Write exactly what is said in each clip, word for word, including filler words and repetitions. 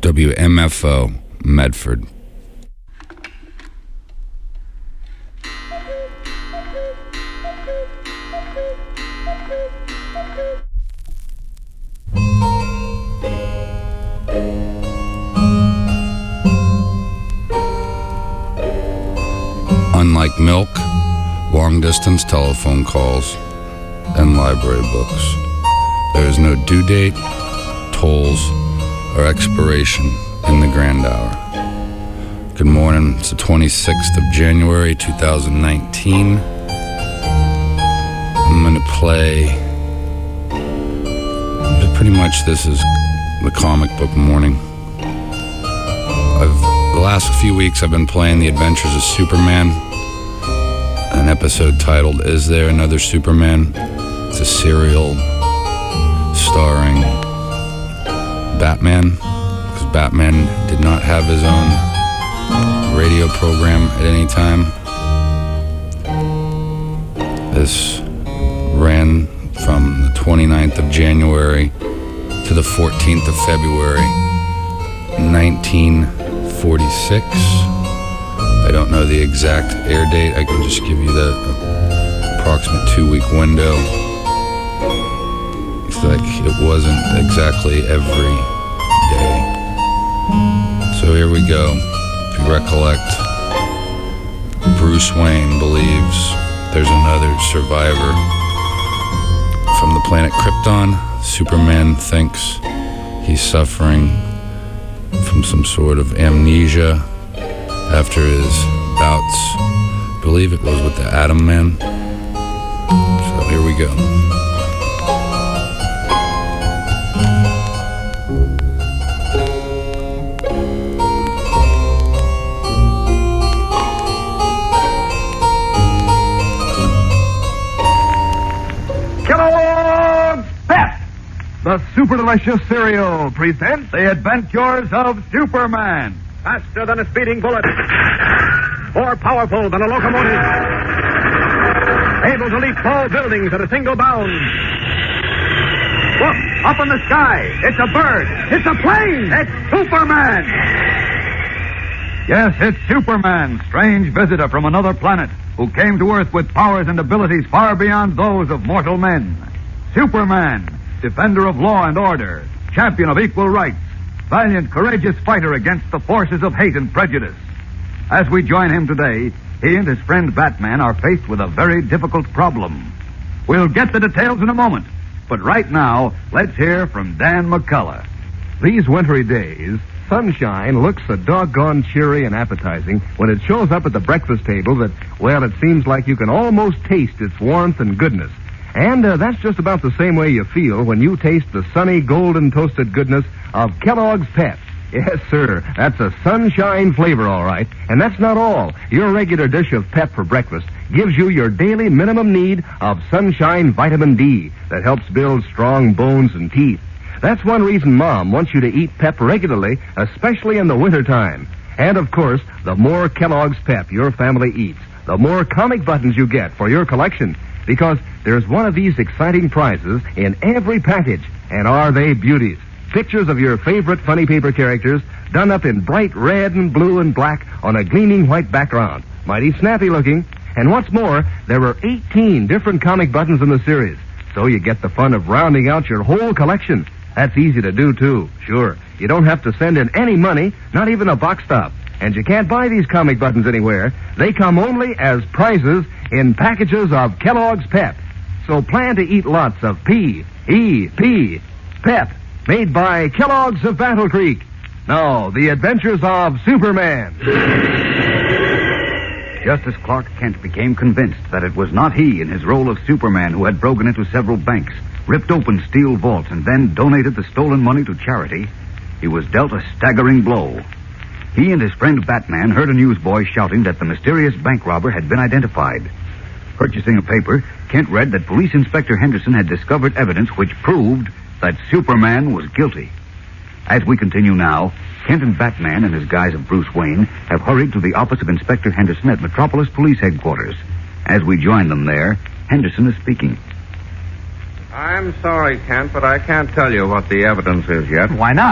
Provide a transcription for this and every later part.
W M F O, Medford. Unlike milk, long-distance telephone calls, and library books, there is no due date, tolls, or expiration in the grand hour. Good morning. It's the twenty-sixth of January, two thousand nineteen. I'm going to play... Pretty much this is the comic book morning. I've the last few weeks I've been playing The Adventures of Superman, an episode titled Is There Another Superman? It's a serial starring Batman, because Batman did not have his own radio program at any time. This ran from the twenty-ninth of January to the fourteenth of February, nineteen forty-six. I don't know the exact air date. I can just give you the approximate two-week window. It's like it wasn't exactly every day. So here we go. If you recollect, Bruce Wayne believes there's another survivor from the planet Krypton. Superman thinks he's suffering from some sort of amnesia after his bouts. I believe it was with the Atom Man. So here we go. The Super Delicious Cereal presents The Adventures of Superman. Faster than a speeding bullet. More powerful than a locomotive. Able to leap tall buildings at a single bound. Look, up in the sky. It's a bird. It's a plane. It's Superman. Yes, it's Superman, strange visitor from another planet, who came to Earth with powers and abilities far beyond those of mortal men. Superman, defender of law and order, champion of equal rights, valiant, courageous fighter against the forces of hate and prejudice. As we join him today, he and his friend Batman are faced with a very difficult problem. We'll get the details in a moment, but right now, let's hear from Dan McCullough. These wintry days, sunshine looks so doggone cheery and appetizing when it shows up at the breakfast table that, well, it seems like you can almost taste its warmth and goodness. And uh, that's just about the same way you feel when you taste the sunny, golden toasted goodness of Kellogg's Pep. Yes, sir, that's a sunshine flavor, all right. And that's not all. Your regular dish of Pep for breakfast gives you your daily minimum need of sunshine vitamin D that helps build strong bones and teeth. That's one reason Mom wants you to eat Pep regularly, especially in the wintertime. And, of course, the more Kellogg's Pep your family eats, the more comic buttons you get for your collection. Because there's one of these exciting prizes in every package. And are they beauties? Pictures of your favorite funny paper characters done up in bright red and blue and black on a gleaming white background. Mighty snappy looking. And what's more, there are eighteen different comic buttons in the series. So you get the fun of rounding out your whole collection. That's easy to do, too. Sure. You don't have to send in any money, not even a box stop. And you can't buy these comic buttons anywhere. They come only as prizes in packages of Kellogg's Pep. So plan to eat lots of P E P, Pep, made by Kellogg's of Battle Creek. Now, The Adventures of Superman. Justice Clark Kent became convinced that it was not he in his role of Superman who had broken into several banks, ripped open steel vaults, and then donated the stolen money to charity. He was dealt a staggering blow. He and his friend Batman heard a newsboy shouting that the mysterious bank robber had been identified. Purchasing a paper, Kent read that Police Inspector Henderson had discovered evidence which proved that Superman was guilty. As we continue now, Kent and Batman, in his guise of Bruce Wayne, have hurried to the office of Inspector Henderson at Metropolis Police Headquarters. As we join them there, Henderson is speaking. I'm sorry, Kent, but I can't tell you what the evidence is yet. Why not?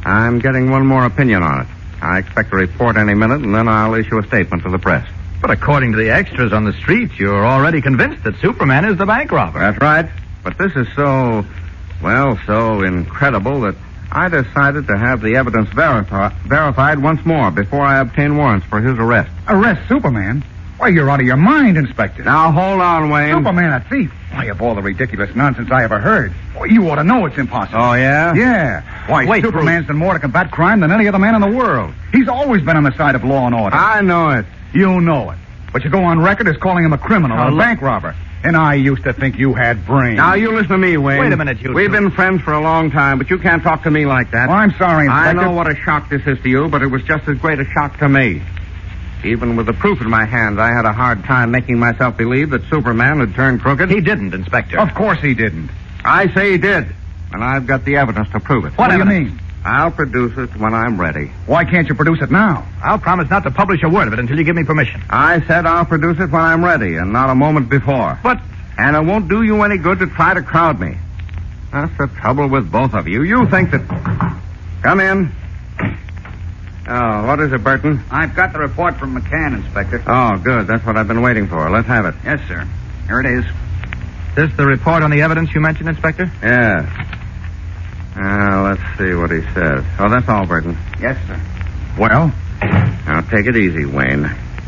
I'm getting one more opinion on it. I expect a report any minute, and then I'll issue a statement to the press. But according to the extras on the street, you're already convinced that Superman is the bank robber. That's right. But this is so, well, so incredible that I decided to have the evidence verifi- verified once more before I obtain warrants for his arrest. Arrest Superman? Why, you're out of your mind, Inspector. Now, hold on, Wayne. Superman a thief? Why, of all the ridiculous nonsense I ever heard. Well, you ought to know it's impossible. Oh, yeah? Yeah. Why, Wait, Superman's done more to combat crime than any other man in the world. He's always been on the side of law and order. I know it. You know it. But you go on record as calling him a criminal Now, or a look- bank robber. And I used to think you had brains. Now, you listen to me, Wayne. Wait a minute, you We've two. been friends for a long time, but you can't talk to me like that. Well, I'm sorry, Inspector. I know what a shock this is to you, but it was just as great a shock to me. Even with the proof in my hands, I had a hard time making myself believe that Superman had turned crooked. He didn't, Inspector. Of course he didn't. I say he did, and I've got the evidence to prove it. What, do you evidence? mean? I'll produce it when I'm ready. Why can't you produce it now? I'll promise not to publish a word of it until you give me permission. I said I'll produce it when I'm ready, and not a moment before. But And it won't do you any good to try to crowd me. That's the trouble with both of you. You think that... Come in. Oh, what is it, Burton? I've got the report from McCann, Inspector. Oh, good. That's what I've been waiting for. Let's have it. Yes, sir. Here it is. this the report on the evidence you mentioned, Inspector? Yeah. Uh, let's see what he says. Oh, that's all, Burton. Yes, sir. Well? Now, take it easy, Wayne.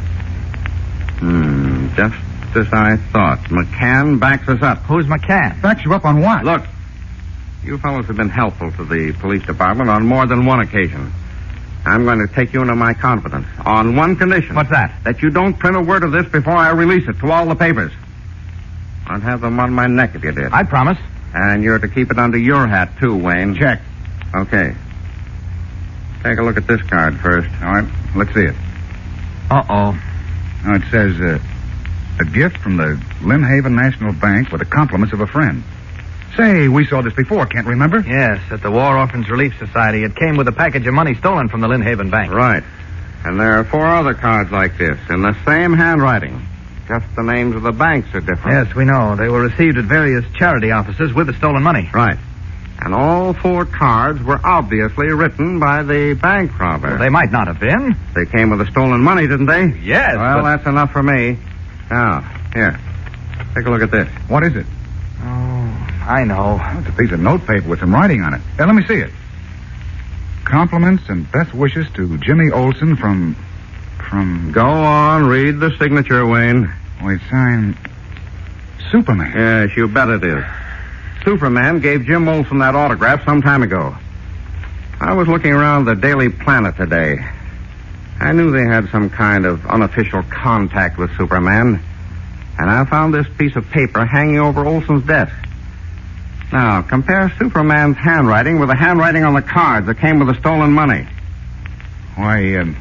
Hmm, just as I thought. McCann backs us up. Who's McCann? Backs you up on what? Look, you fellows have been helpful to the police department on more than one occasion. I'm going to take you into my confidence on one condition. What's that? That you don't print a word of this before I release it to all the papers. I'd have them on my neck if you did. I promise. And you're to keep it under your hat, too, Wayne. Check. Okay. Take a look at this card first. All right, let's see it. Uh-oh. Now, it says, uh, a gift from the Lynnhaven National Bank with the compliments of a friend. Say, we saw this before, can't remember? Yes, at the War Orphans Relief Society. It came with a package of money stolen from the Lynnhaven Bank. Right. And there are four other cards like this in the same handwriting. Just the names of the banks are different. Yes, we know. They were received at various charity offices with the stolen money. Right. And all four cards were obviously written by the bank robber. Well, they might not have been. They came with the stolen money, didn't they? Yes, Well, but... that's enough for me. Now, here. Take a look at this. What is it? Oh, I know. Oh, it's a piece of notepaper with some writing on it. Hey, let me see it. Compliments and best wishes to Jimmy Olsen from... from... Go on, read the signature, Wayne. Oh, it's signed... Superman. Yes, you bet it is. Superman gave Jim Olsen that autograph some time ago. I was looking around the Daily Planet today. I knew they had some kind of unofficial contact with Superman. And I found this piece of paper hanging over Olsen's desk. Now, compare Superman's handwriting with the handwriting on the cards that came with the stolen money. Why, um,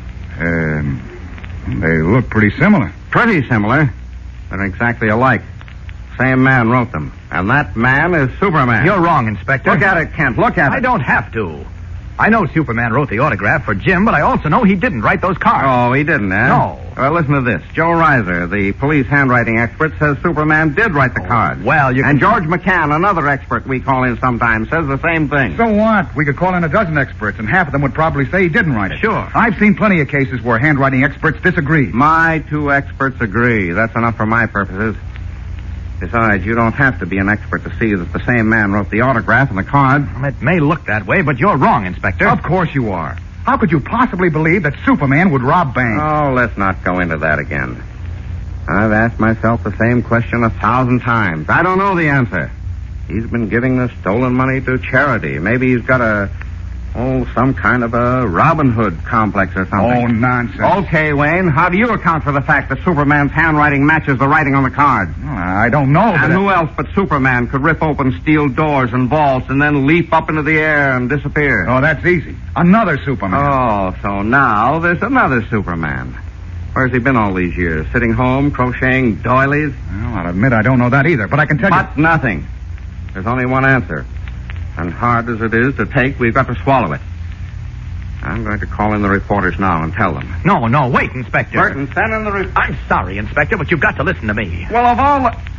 um, they look pretty similar. Pretty similar. They're exactly alike. Same man wrote them. And that man is Superman. You're wrong, Inspector. Look at it, Kent. Look at it. I don't have to. I know Superman wrote the autograph for Jim, but I also know he didn't write those cards. Oh, he didn't, eh? No. Well, listen to this. Joe Reiser, the police handwriting expert, says Superman did write the cards. well, you And can- George McCann, another expert we call in sometimes, says the same thing. So what? We could call in a dozen experts, and half of them would probably say he didn't write it. Sure. I've seen plenty of cases where handwriting experts disagree. My two experts agree. That's enough for my purposes. Besides, you don't have to be an expert to see that the same man wrote the autograph and the card. It may look that way, but you're wrong, Inspector. Of course you are. How could you possibly believe that Superman would rob banks? Oh, let's not go into that again. I've asked myself the same question a thousand times. I don't know the answer. He's been giving the stolen money to charity. Maybe he's got a, oh, some kind of a Robin Hood complex or something. Oh, nonsense. Okay, Wayne, how do you account for the fact that Superman's handwriting matches the writing on the card? Well, I don't know, but... And who else but Superman could rip open steel doors and vaults and then leap up into the air and disappear? Oh, that's easy. Another Superman. Oh, so now there's another Superman. Where's he been all these years? Sitting home, crocheting doilies? Well, I'll admit I don't know that either, but I can tell But nothing. There's only one answer. And hard as it is to take, we've got to swallow it. I'm going to call in the reporters now and tell them. No, no, wait, Inspector. Burton, send in the reporters. I'm sorry, Inspector, but you've got to listen to me. Well, of all the...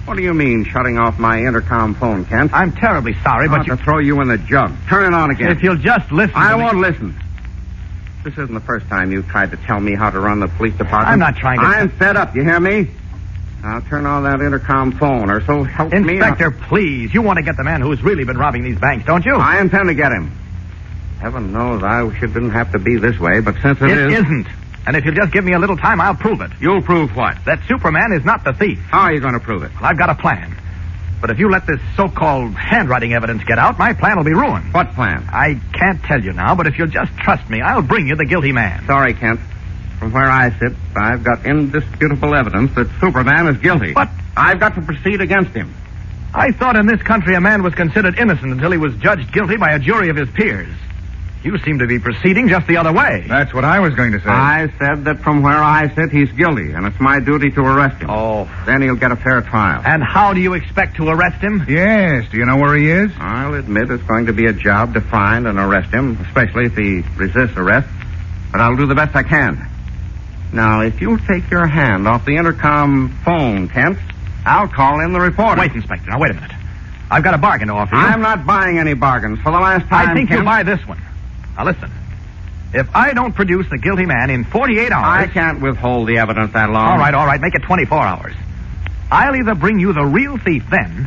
What do you mean, shutting off my intercom phone, Kent? I'm terribly sorry, I but you... to throw you in the jug. Turn it on again. If you'll just listen I to me- won't listen. This isn't the first time you've tried to tell me how to run the police department. I'm not trying to... I'm fed up, you hear me? Now turn on that intercom phone, or so help me... Inspector, please. You want to get the man who's really been robbing these banks, don't you? I intend to get him. Heaven knows I wish it didn't have to be this way, but since it, It is... isn't. And if you'll just give me a little time, I'll prove it. You'll prove what? That Superman is not the thief. How are you going to prove it? Well, I've got a plan. But if you let this so-called handwriting evidence get out, my plan will be ruined. What plan? I can't tell you now, but if you'll just trust me, I'll bring you the guilty man. Sorry, Kent. From where I sit, I've got indisputable evidence that Superman is guilty. But I've got to proceed against him. I thought in this country a man was considered innocent until he was judged guilty by a jury of his peers. You seem to be proceeding just the other way. That's what I was going to say. I said that from where I sit, he's guilty, and it's my duty to arrest him. Oh. Then he'll get a fair trial. And how do you expect to arrest him? Yes. Do you know where he is? I'll admit it's going to be a job to find and arrest him, especially if he resists arrest. But I'll do the best I can. Now, if you'll take your hand off the intercom phone, Kent, I'll call in the reporter. Wait, Inspector. Now, wait a minute. I've got a bargain to offer you. I'm not buying any bargains. For the last time, I think Kent, you'll buy this one. Now, listen. If I don't produce the guilty man in forty-eight hours... I can't withhold the evidence that long. All right, all right. Make it twenty-four hours. I'll either bring you the real thief then,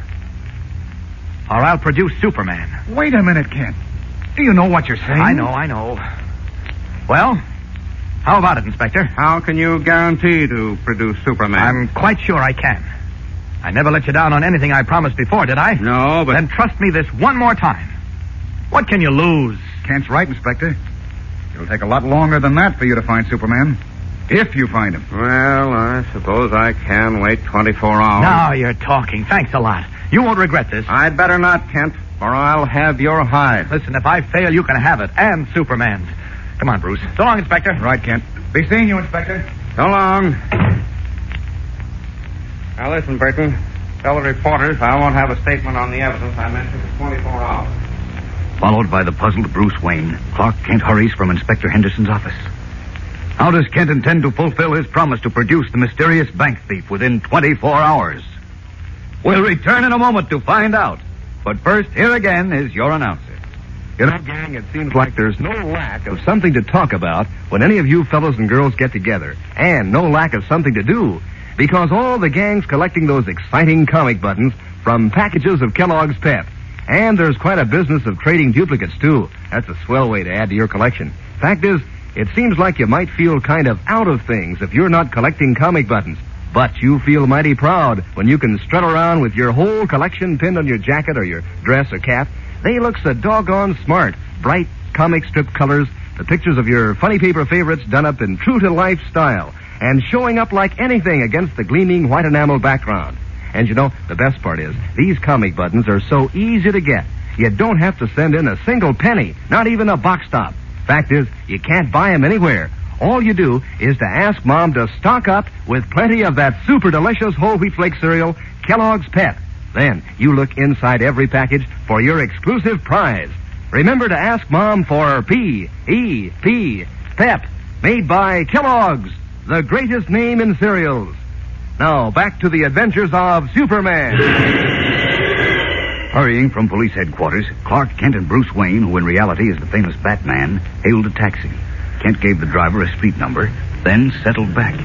or I'll produce Superman. Wait a minute, Kent. Do you know what you're saying? I know, I know. Well, how about it, Inspector? How can you guarantee to produce Superman? I'm quite sure I can. I never let you down on anything I promised before, did I? No, but... Then trust me this one more time. What can you lose? Kent's right, Inspector. It'll take a lot longer than that for you to find Superman. If you find him. Well, I suppose I can wait twenty-four hours. Now you're talking. Thanks a lot. You won't regret this. I'd better not, Kent, or I'll have your hide. Listen, if I fail, you can have it. And Superman's. Come on, Bruce. So long, Inspector. Right, Kent. Be seeing you, Inspector. So long. Now, listen, Burton. Tell the reporters I won't have a statement on the evidence I mentioned for twenty-four hours. Followed by the puzzled Bruce Wayne, Clark Kent hurries from Inspector Henderson's office. How does Kent intend to fulfill his promise to produce the mysterious bank thief within twenty-four hours? We'll return in a moment to find out. But first, here again is your announcer. You know, gang, it seems like there's no lack of something to talk about when any of you fellows and girls get together. And no lack of something to do. Because all the gang's collecting those exciting comic buttons from packages of Kellogg's Pep. And there's quite a business of trading duplicates, too. That's a swell way to add to your collection. Fact is, it seems like you might feel kind of out of things if you're not collecting comic buttons. But you feel mighty proud when you can strut around with your whole collection pinned on your jacket or your dress or cap. They look so doggone smart. Bright comic strip colors, the pictures of your funny paper favorites done up in true-to-life style, and showing up like anything against the gleaming white enamel background. And you know, the best part is, these comic buttons are so easy to get. You don't have to send in a single penny, not even a box top. Fact is, you can't buy them anywhere. All you do is to ask Mom to stock up with plenty of that super delicious whole wheat flake cereal, Kellogg's Pep. Then you look inside every package for your exclusive prize. Remember to ask Mom for P E P, Pep, made by Kellogg's, the greatest name in cereals. Now, back to the adventures of Superman. Hurrying from police headquarters, Clark Kent and Bruce Wayne, who in reality is the famous Batman, hailed a taxi. Kent gave the driver a street number, then settled back.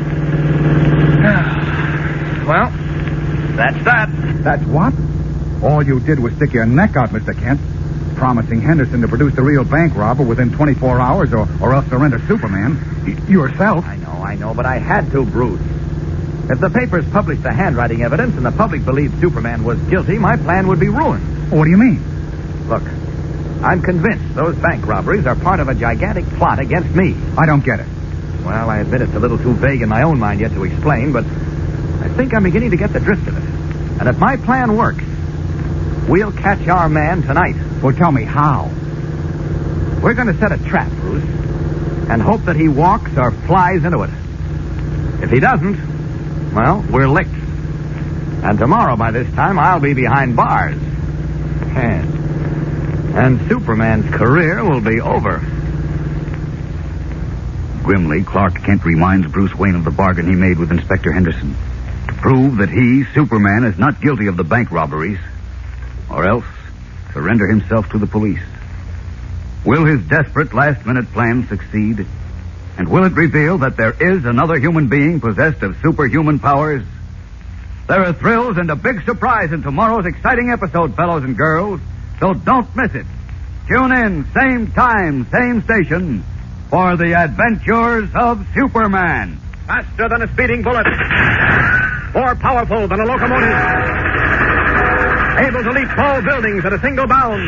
Well, that's that. That's what? All you did was stick your neck out, Mister Kent, promising Henderson to produce the real bank robber within twenty-four hours or, or else surrender Superman. Y- yourself. I know, I know, but I had to, Bruce. If the papers published the handwriting evidence and the public believed Superman was guilty, my plan would be ruined. What do you mean? Look, I'm convinced those bank robberies are part of a gigantic plot against me. I don't get it. Well, I admit it's a little too vague in my own mind yet to explain, but I think I'm beginning to get the drift of it. And if my plan works, we'll catch our man tonight. Well, tell me how. We're going to set a trap, Bruce, and hope that he walks or flies into it. If he doesn't, well, we're licked. And tomorrow, by this time, I'll be behind bars. And, and Superman's career will be over. Grimly, Clark Kent reminds Bruce Wayne of the bargain he made with Inspector Henderson. To prove that he, Superman, is not guilty of the bank robberies, or else surrender himself to the police? Will his desperate last-minute plan succeed? And will it reveal that there is another human being possessed of superhuman powers? There are thrills and a big surprise in tomorrow's exciting episode, fellows and girls, so don't miss it. Tune in, same time, same station, for the adventures of Superman. Faster than a speeding bullet. More powerful than a locomotive. Able to leap tall buildings at a single bound.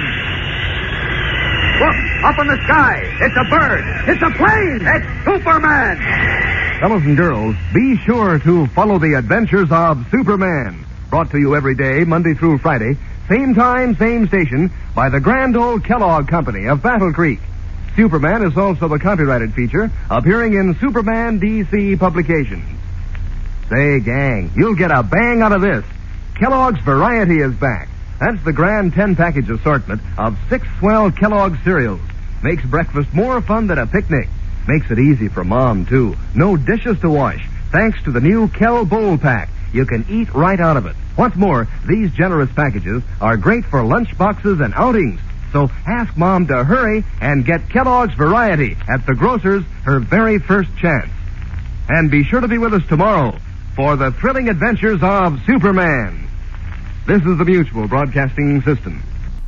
Look, up in the sky. It's a bird. It's a plane. It's Superman. Fellows and girls, be sure to follow the adventures of Superman. Brought to you every day, Monday through Friday, same time, same station, by the Grand Old Kellogg Company of Battle Creek. Superman is also a copyrighted feature appearing in Superman D C publications. Say, gang, you'll get a bang out of this. Kellogg's Variety is back. That's the grand ten-package assortment of six swell Kellogg cereals. Makes breakfast more fun than a picnic. Makes it easy for Mom, too. No dishes to wash, thanks to the new Kell Bowl Pack. You can eat right out of it. What's more, these generous packages are great for lunch boxes and outings. So ask Mom to hurry and get Kellogg's Variety at the grocer's her very first chance. And be sure to be with us tomorrow for the thrilling adventures of Superman. This is the Mutual Broadcasting System.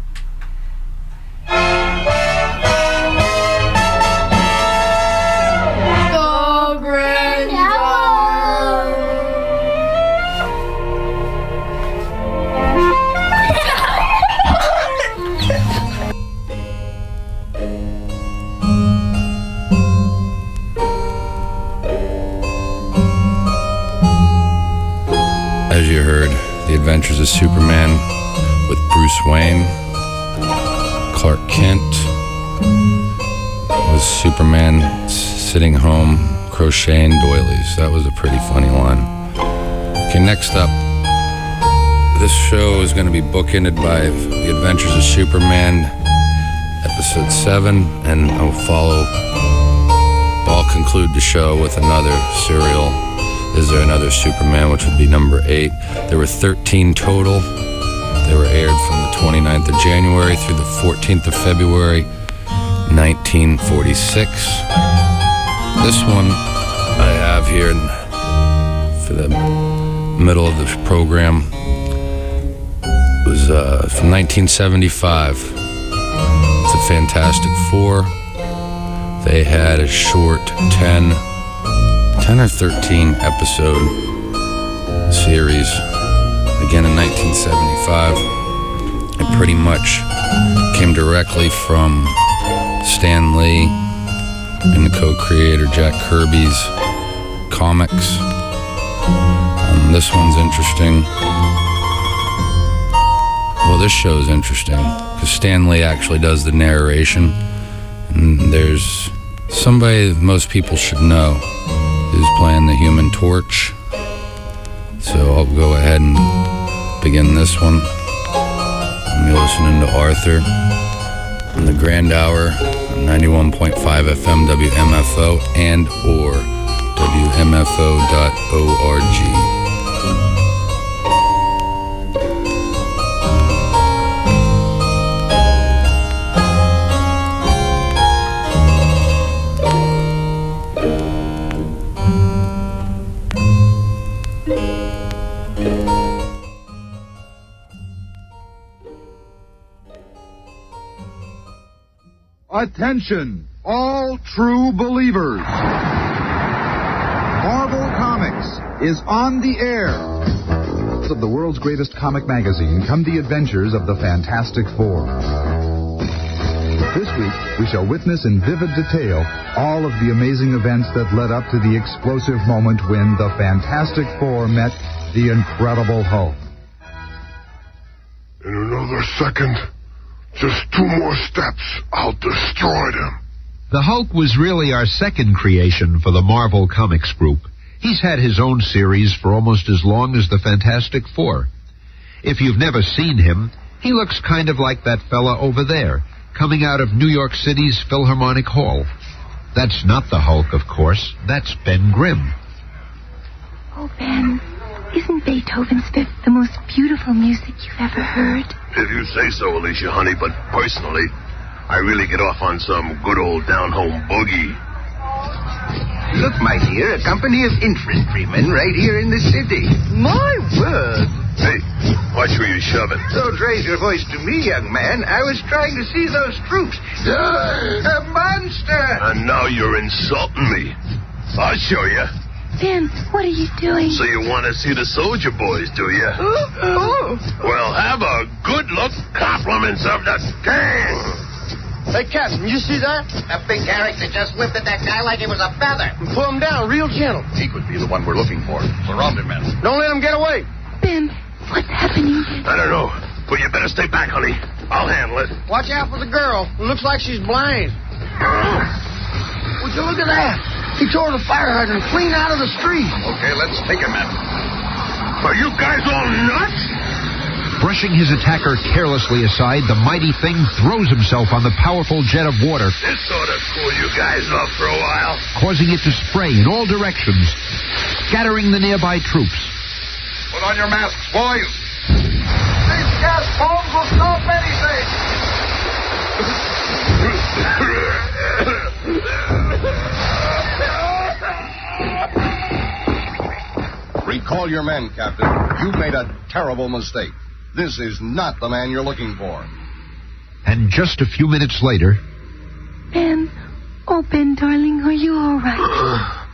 As you heard, The Adventures of Superman with Bruce Wayne. Clark Kent was Superman sitting home crocheting doilies. That was a pretty funny line. Okay, next up, this show is going to be bookended by The Adventures of Superman, episode seven, and I'll follow, I'll conclude the show with another serial. Is There Another Superman, which would be number eight. There were thirteen total. They were aired from the twenty-ninth of January through the fourteenth of February, nineteen forty-six. This one I have here in, for the middle of the program was uh, from nineteen seventy-five. It's a Fantastic Four. They had a short ten ten or thirteen episode series, again in nineteen seventy-five. It pretty much came directly from Stan Lee and the co-creator Jack Kirby's comics. Um, this one's interesting. Well, this show is interesting because Stan Lee actually does the narration, and there's somebody that most people should know who's playing the Human Torch. So I'll go ahead and begin this one. You're listening to Arthur on the Grand Hour on ninety-one point five F M W M F O and or W M F O dot org. Attention, all true believers. Marvel Comics is on the air. Of the world's greatest comic magazine come the adventures of the Fantastic Four. This week, we shall witness in vivid detail all of the amazing events that led up to the explosive moment when the Fantastic Four met the Incredible Hulk. In another second, just two more steps, I'll destroy them. The Hulk was really our second creation for the Marvel Comics group. He's had his own series for almost as long as the Fantastic Four. If you've never seen him, he looks kind of like that fella over there, coming out of New York City's Philharmonic Hall. That's not the Hulk, of course. That's Ben Grimm. Oh, Ben, Isn't Beethoven's Fifth the most beautiful music you've ever heard? If you say so, Alicia, honey, but personally, I really get off on some good old down-home boogie. Look, my dear, a company of infantrymen right here in the city. My word. Hey, watch where you're shoving. Don't raise your voice to me, young man. I was trying to see those troops. Uh, a monster! And now you're insulting me. I'll show you. Ben, what are you doing? So you want to see the soldier boys, do you? Oh, oh. Well, have a good look. Compliments of the gang. Hey, Captain, you see that? A big character just whipped at that guy like it was a feather. Pull him down real gentle. He could be the one we're looking for. Surround him, men. Don't let him get away. Ben, what's happening? I don't know. But you better stay back, honey. I'll handle it. Watch out for the girl. It looks like she's blind. Would you look at that? He tore the fire hydrant clean out of the street. Okay, let's take him, men. Are you guys all nuts? Brushing his attacker carelessly aside, the mighty thing throws himself on the powerful jet of water, This ought to cool you guys off for a while. causing it to spray in all directions, scattering the nearby troops. Put on your masks, boys. These gas bombs will stop anything. Recall your men, Captain. You've made a terrible mistake. This is not the man you're looking for. And just a few minutes later... Ben, oh, Ben, darling, are you all right?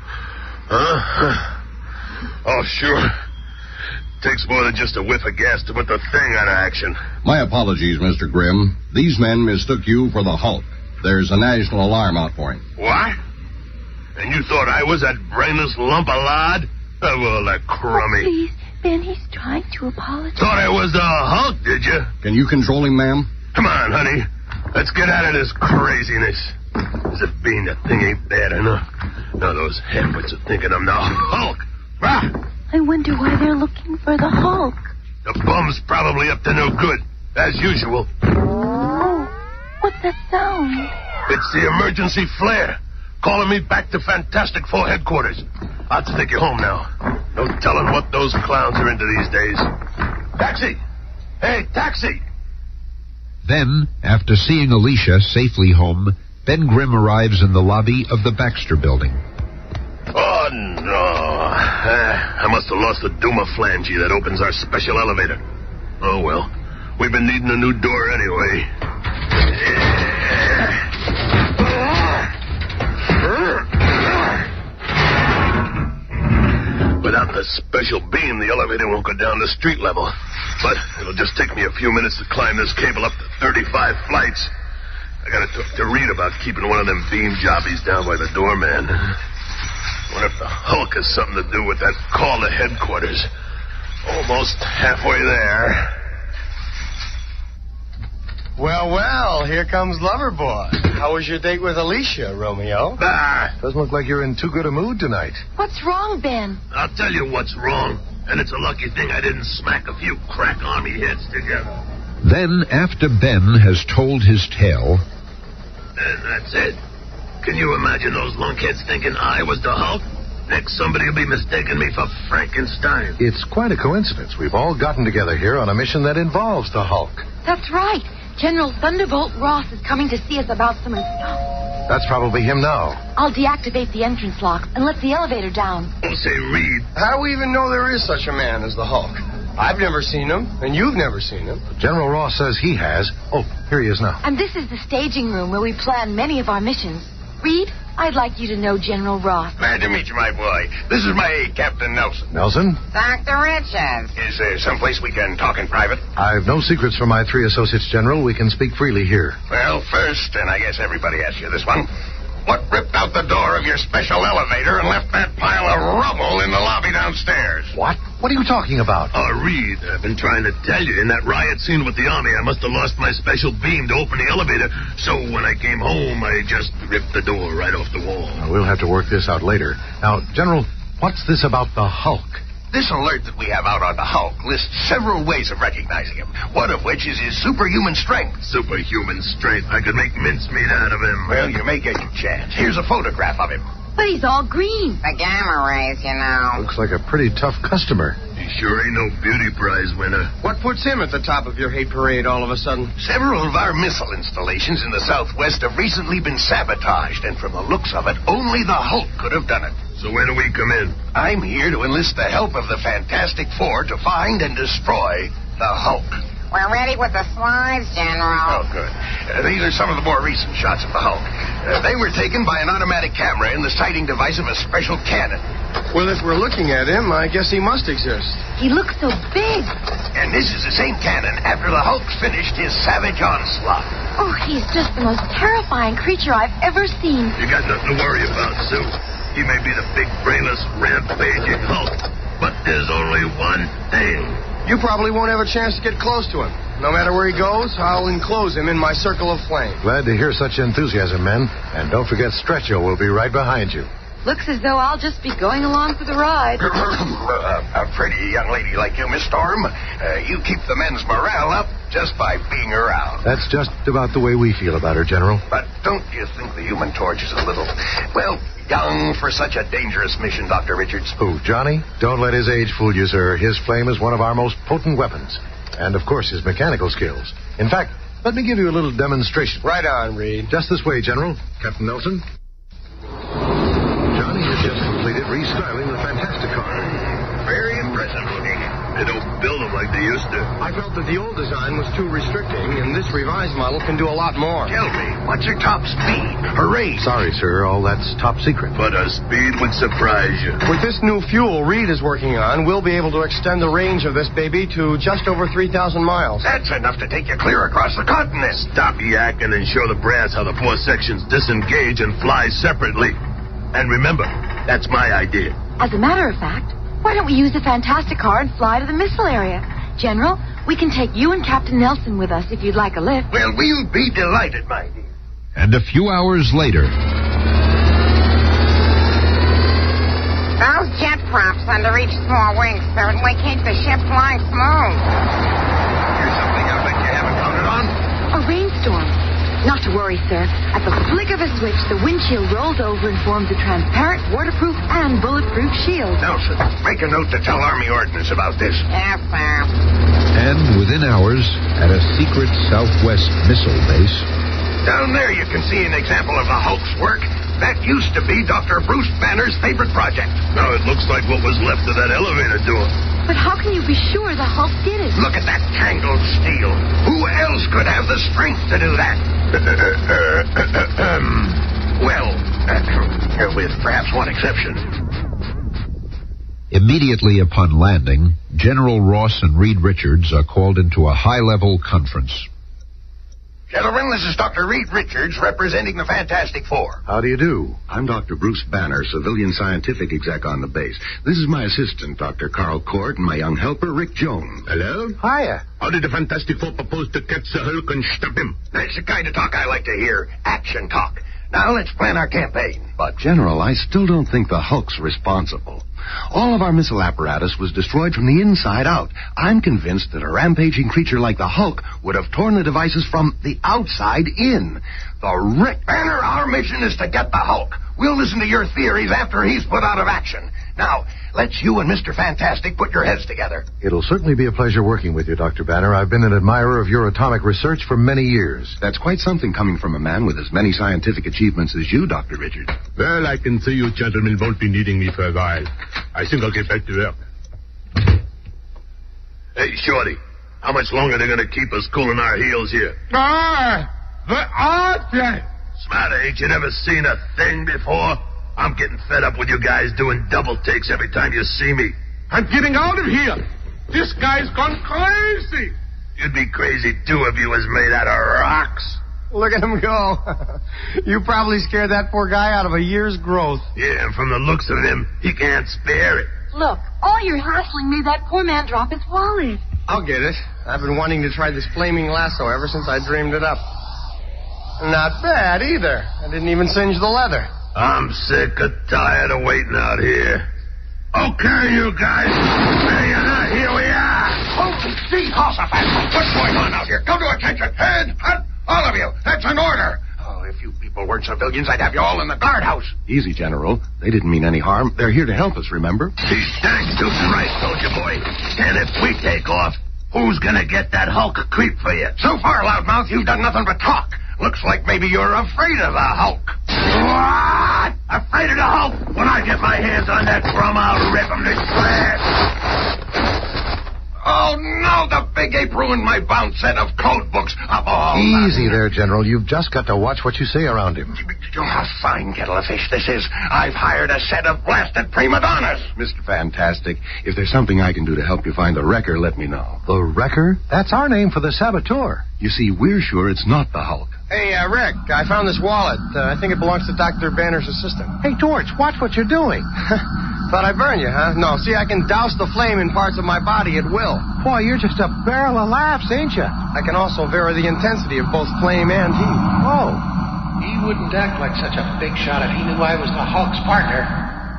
Huh? Oh, sure. Takes more than just a whiff of gas to put the thing out of action. My apologies, Mister Grimm. These men mistook you for the Hulk. There's a national alarm out for him. What? And you thought I was that brainless lump of lard? Oh, well, that crummy. Oh, please, Ben, he's trying to apologize. Thought I was the Hulk, did you? Can you control him, ma'am? Come on, honey. Let's get out of this craziness. As if being the thing ain't bad enough. Now those halfwits are thinking I'm the Hulk. Ah! I wonder why they're looking for the Hulk. The bum's probably up to no good, as usual. Oh, what's that sound? It's the emergency flare. Calling me back to Fantastic Four headquarters. I'll have to take you home now. No telling what those clowns are into these days. Taxi! Hey, taxi! Then, after seeing Alicia safely home, Ben Grimm arrives in the lobby of the Baxter Building. Oh, no. Uh, I must have lost the Duma flange that opens our special elevator. Oh, well. We've been needing a new door anyway. Without the special beam, the elevator won't go down to street level. But it'll just take me a few minutes to climb this cable up to thirty-five flights. I gotta talk to Reed about keeping one of them beam jobbies down by the doorman. Wonder if the Hulk has something to do with that call to headquarters. Almost halfway there. Well, well, here comes Loverboy. How was your date with Alicia, Romeo? Ah, Doesn't look like you're in too good a mood tonight. What's wrong, Ben? I'll tell you what's wrong. And it's a lucky thing I didn't smack a few crack army heads together. Then, after Ben has told his tale... And that's it. Can you imagine those lunkheads thinking I was the Hulk? Next, somebody will be mistaking me for Frankenstein. It's quite a coincidence. We've all gotten together here on a mission that involves the Hulk. That's right. General Thunderbolt Ross is coming to see us about some stuff. That's probably him now. I'll deactivate the entrance locks and let the elevator down. Oh, say, Reed. How do we even know there is such a man as the Hulk? I've never seen him, and you've never seen him. General Ross says he has. Oh, here he is now. And this is the staging room where we plan many of our missions. Reed, I'd like you to know General Ross. Glad to meet you, my boy. This is my aide, Captain Nelson. Nelson? Doctor Richards. Is there someplace we can talk in private? I've no secrets from my three associates, General. We can speak freely here. Well, first, and I guess everybody asks you this one, what ripped out the door of your special elevator and left that pile of rubble in the lobby downstairs? What? What are you talking about? Uh, Reed, I've been trying to tell you. In that riot scene with the Army, I must have lost my special beam to open the elevator. So when I came home, I just ripped the door right off the wall. Now, we'll have to work this out later. Now, General, what's this about the Hulk? This alert that we have out on the Hulk lists several ways of recognizing him, one of which is his superhuman strength. Superhuman strength? I could make mincemeat out of him. Well, you may get your chance. Here's a photograph of him. But he's all green. The gamma rays, you know. Looks like a pretty tough customer. sure ain't no beauty prize winner. What puts him at the top of your hate parade all of a sudden? Several of our missile installations in the Southwest have recently been sabotaged, and from the looks of it, only the Hulk could have done it. So when do we come in? I'm here to enlist the help of the Fantastic Four to find and destroy the Hulk. We're ready with the slides, General. Oh, good. Uh, these are some of the more recent shots of the Hulk. Uh, they were taken by an automatic camera in the sighting device of a special cannon. Well, if we're looking at him, I guess he must exist. He looks so big. And this is the same cannon after the Hulk finished his savage onslaught. Oh, he's just the most terrifying creature I've ever seen. You got nothing to worry about, Sue. He may be the big, brainless, rampaging Hulk, but there's only one thing. You probably won't have a chance to get close to him. No matter where he goes, I'll enclose him in my circle of flame. Glad to hear such enthusiasm, men. And don't forget Stretcho will be right behind you. Looks as though I'll just be going along for the ride. uh, a pretty young lady like you, Miss Storm. Uh, you keep the men's morale up just by being around. That's just about the way we feel about her, General. But don't you think the Human Torch is a little, well, young for such a dangerous mission, Doctor Richards? Who, Johnny? Don't let his age fool you, sir. His flame is one of our most potent weapons. And, of course, his mechanical skills. In fact, let me give you a little demonstration. Right on, Reed. Just this way, General. Captain Nelson. Johnny has just completed restyling the Fantastic Car. Very impressive looking. They don't build them like they used to. I felt that the old design was too restricting, and this revised model can do a lot more. Tell me, what's your top speed? Hooray! Sorry, sir. All that's top secret. But a speed would surprise you. With this new fuel Reed is working on, we'll be able to extend the range of this baby to just over three thousand miles. That's enough to take you clear across the continent. Stop yakking and show the brass how the four sections disengage and fly separately. And remember, that's my idea. As a matter of fact, why don't we use the Fantastic Car and fly to the missile area? General, we can take you and Captain Nelson with us if you'd like a lift. Well, we'll be delighted, my dear. And a few hours later... Those jet props under each small wing certainly keep the ship flying smooth. Here's something I bet you haven't counted on. A rainstorm. Not to worry, sir. At the flick of a switch, the windshield rolls over and forms a transparent, waterproof, and bulletproof shield. Nelson, make a note to tell Army Ordnance about this. Yes, sir. And within hours, at a secret Southwest missile base... Down there you can see an example of the Hulk's work. That used to be Doctor Bruce Banner's favorite project. Now it looks like what was left of that elevator door. But how can you be sure the Hulk did it? Look at that tangled steel. Who else could have the strength to do that? well, uh, with perhaps one exception. Immediately upon landing, General Ross and Reed Richards are called into a high-level conference. Gentlemen, this is Doctor Reed Richards representing the Fantastic Four. How do you do? I'm Doctor Bruce Banner, civilian scientific exec on the base. This is my assistant, Doctor Carl Court, and my young helper, Rick Jones. Hello? Hiya. How did the Fantastic Four propose to catch the Hulk and stop him? That's the kind of talk I like to hear. Action talk. Now let's plan our campaign. But, General, I still don't think the Hulk's responsible. All of our missile apparatus was destroyed from the inside out. I'm convinced that a rampaging creature like the Hulk would have torn the devices from the outside in. The Rick Banner, our mission is to get the Hulk. We'll listen to your theories after he's put out of action. Now, let's you and Mister Fantastic put your heads together. It'll certainly be a pleasure working with you, Doctor Banner. I've been an admirer of your atomic research for many years. That's quite something coming from a man with as many scientific achievements as you, Doctor Richards. Well, I can see you gentlemen won't be needing me for a while. I think I'll get back to work. Hey, Shorty, how much longer are they going to keep us cooling our heels here? Ah, the art! Smarter, ain't you never seen a thing before? I'm getting fed up with you guys doing double takes every time you see me. I'm getting out of here. This guy's gone crazy. You'd be crazy, two of you is made out of rocks. Look at him go. You probably scared that poor guy out of a year's growth. Yeah, and from the looks of him, he can't spare it. Look, all your hassling made that poor man drop his wallet. I'll get it. I've been wanting to try this flaming lasso ever since I dreamed it up. Not bad, either. I didn't even singe the leather. I'm sick of tired of waiting out here. Okay, you guys. There you are. Here we are. Holy see, Hossafat. What's going on out here? Come to attention. Head, hut, all of you. That's an order. Oh, if you people were weren't civilians, I'd have you all in the guardhouse. Easy, General. They didn't mean any harm. They're here to help us, remember? He's dang shooting right, soldier boy. And if we take off, who's gonna get that Hulk creep for you? So far, loudmouth, you've done nothing but talk. Looks like maybe you're afraid of the Hulk. What? Afraid of the Hulk? When I get my hands on that crumb, I'll rip him to shreds. Oh, no, the big ape ruined my bound set of code books. Up all Easy there, General. You've just got to watch what you say around him. Oh, a fine kettle of fish this is. I've hired a set of blasted prima donnas. Mister Fantastic, if there's something I can do to help you find the wrecker, let me know. The Wrecker? That's our name for the saboteur. You see, we're sure it's not the Hulk. Hey, uh, Rick, I found this wallet. Uh, I think it belongs to Doctor Banner's assistant. Hey, Torch, watch what you're doing. Thought I'd burn you, huh? No, see, I can douse the flame in parts of my body at will. Boy, you're just a barrel of laughs, ain't you? I can also vary the intensity of both flame and heat. Oh. He wouldn't act like such a big shot if he knew I was the Hulk's partner.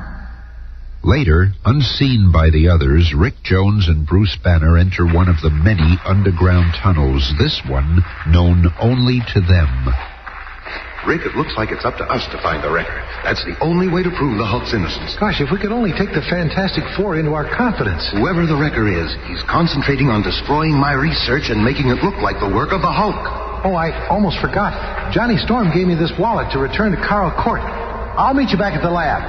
Later, unseen by the others, Rick Jones and Bruce Banner enter one of the many underground tunnels, this one known only to them. Rick, it looks like it's up to us to find the wrecker. That's the only way to prove the Hulk's innocence. Gosh, if we could only take the Fantastic Four into our confidence. Whoever the wrecker is, he's concentrating on destroying my research and making it look like the work of the Hulk. Oh, I almost forgot. Johnny Storm gave me this wallet to return to Carl Court. I'll meet you back at the lab.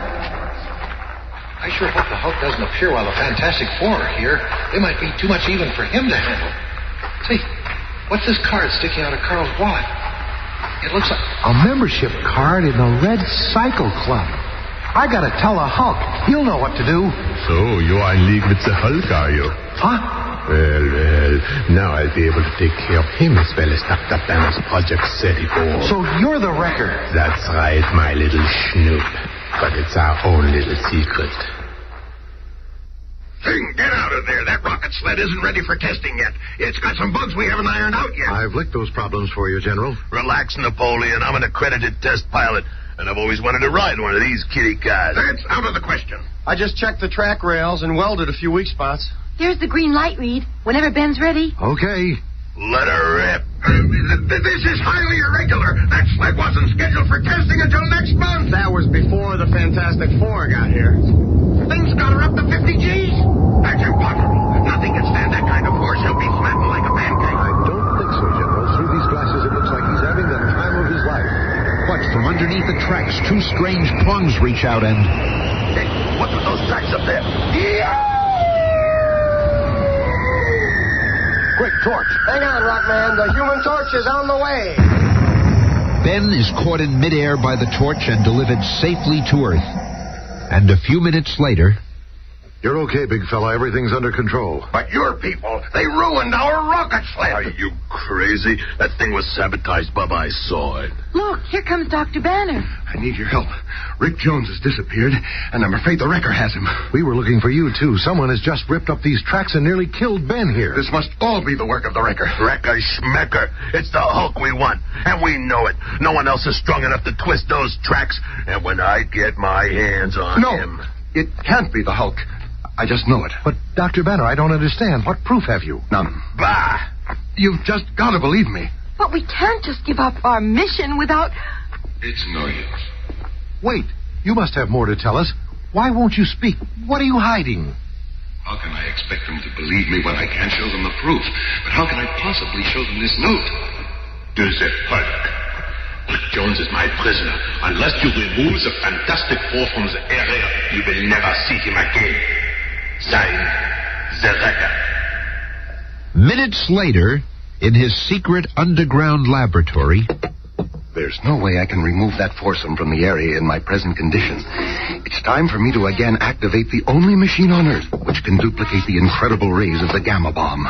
I sure hope the Hulk doesn't appear while the Fantastic Four are here. They might be too much even for him to handle. Say, what's this card sticking out of Carl's wallet? It looks like a membership card in the Red Cycle Club. I gotta tell the Hulk. He'll know what to do. So, you're in league with the Hulk, are you? Huh? Well, well, now I'll be able to take care of him as well as Doctor Banner's Project thirty-four. So you're the wrecker? That's right, my little snoop. But it's our own little secret. Thing, get out of there. That rocket sled isn't ready for testing yet. It's got some bugs we haven't ironed out yet. I've licked those problems for you, General. Relax, Napoleon. I'm an accredited test pilot, and I've always wanted to ride one of these kitty cars. That's out of the question. I just checked the track rails and welded a few weak spots. There's the green light, Reed. Whenever Ben's ready. Okay. Let her rip. Uh, this is highly irregular. That sled wasn't scheduled for testing until next month. That was before the Fantastic Four got here. Things got her up to fifty G's. That's impossible. Nothing can stand that kind of force. He'll be flattened like a pancake. I don't think so, General. Through these glasses, it looks like he's having the time of his life. But from underneath the tracks, two strange prongs reach out and... Hey, what's with those tracks up there? Yeah! Quick, Torch. Hang on, Rockman. The Human Torch is on the way. Ben is caught in midair by the torch and delivered safely to Earth. And a few minutes later... You're okay, big fella. Everything's under control. But your people, they ruined our rocket sled. Are you crazy? That thing was sabotaged, Bubba. I saw it. Look, here comes Doctor Banner. I need your help. Rick Jones has disappeared, and I'm afraid the wrecker has him. We were looking for you, too. Someone has just ripped up these tracks and nearly killed Ben here. This must all be the work of the wrecker. Wrecker schmecker. It's the Hulk we want, and we know it. No one else is strong enough to twist those tracks, and when I get my hands on no, him... it can't be the Hulk. I just know it. But, Doctor Banner, I don't understand. What proof have you? None. Bah! You've just got to believe me. But we can't just give up our mission without... It's no use. Wait. You must have more to tell us. Why won't you speak? What are you hiding? How can I expect them to believe me when I can't show them the proof? But how can I possibly show them this note? To the Hulk. Rick Jones is my prisoner. Unless you remove the Fantastic Four from the area, you will never see him again. Signed, the Wrecker. Minutes later, in his secret underground laboratory... There's no way I can remove that foursome from the area in my present condition. It's time for me to again activate the only machine on Earth which can duplicate the incredible rays of the gamma bomb.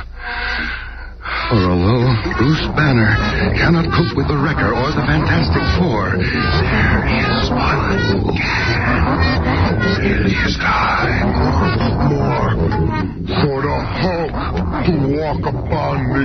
For although Bruce Banner cannot cope with the Wrecker or the Fantastic Four, there is one who can. It is time. More for the Hulk to walk upon the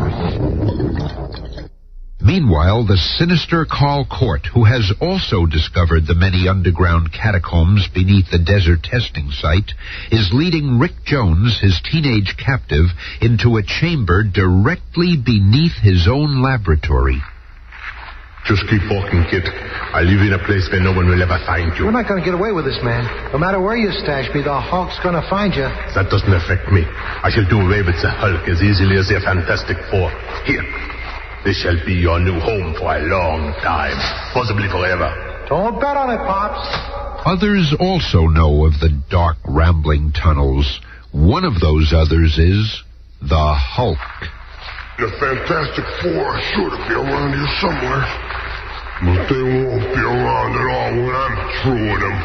earth. Meanwhile, the sinister Carl Court, who has also discovered the many underground catacombs beneath the desert testing site, is leading Rick Jones, his teenage captive, into a chamber directly beneath his own laboratory. Just keep walking, kid. I live in a place where no one will ever find you. We're not going to get away with this, man. No matter where you stash me, the Hulk's going to find you. That doesn't affect me. I shall do away with the Hulk as easily as the Fantastic Four. Here. This shall be your new home for a long time. Possibly forever. Don't bet on it, Pops. Others also know of the dark, rambling tunnels. One of those others is the Hulk. The Fantastic Four are sure to be around here somewhere. But they won't be around at all when I'm through with them.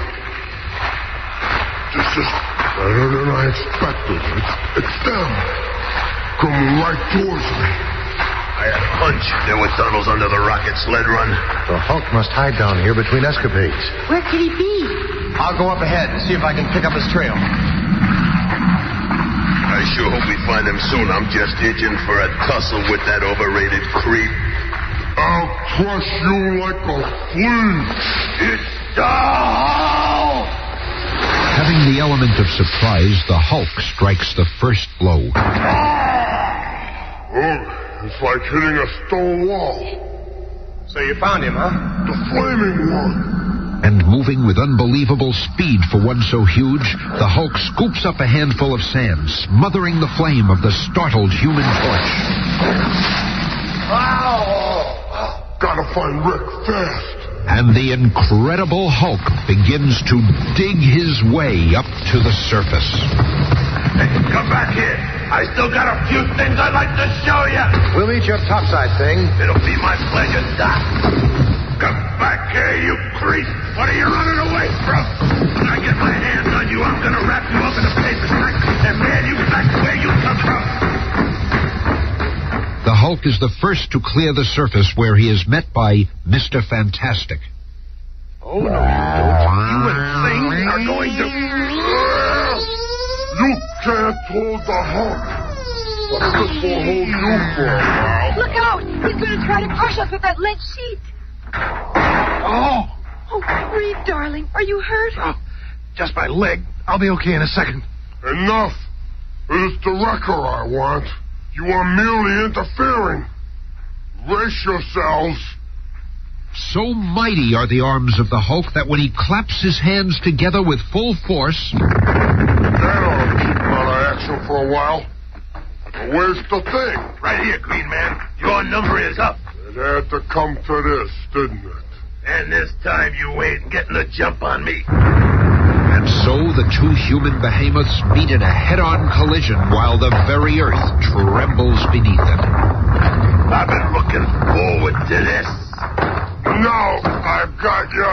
This is better than I expected. It's, it's them. Coming right towards me. I had a hunch there were tunnels under the rocket sled run. The Hulk must hide down here between escapades. Where could he be? I'll go up ahead and see if I can pick up his trail. I sure hope we find him soon. I'm just itching for a tussle with that overrated creep. I'll crush you like a flea. It's the Hulk! Having the element of surprise, the Hulk strikes the first blow. Oh, it's like hitting a stone wall. So you found him, huh? The flaming one. And moving with unbelievable speed for one so huge, the Hulk scoops up a handful of sand, smothering the flame of the startled Human Torch. Ow! Gotta find Rick fast. And the Incredible Hulk begins to dig his way up to the surface. Hey, come back here. I still got a few things I'd like to show you. We'll meet you up topside, Thing. It'll be my pleasure, Doc. Come back here, you creep. What are you running away from? When I get my hands on you, I'm gonna wrap you up in a paper sack and mail you back where you come from. The Hulk is the first to clear the surface, where he is met by Mister Fantastic. Oh, no, you don't. You and Thing are going to... You can't hold the Hulk. But this will hold you for a while. Look out! He's going to try to crush us with that lead sheet. Oh! Oh, breathe, darling. Are you hurt? Oh, just my leg. I'll be okay in a second. Enough. It is the wrecker I want. You are merely interfering. Brace yourselves. So mighty are the arms of the Hulk that when he claps his hands together with full force... That ought to keep him out of action for a while. But where's the Thing? Right here, Green Man. Your number is up. It had to come to this, didn't it? And this time you ain't getting the jump on me. And so the two human behemoths meet in a head-on collision while the very earth trembles beneath them. I've been looking forward to this. Now I've got you.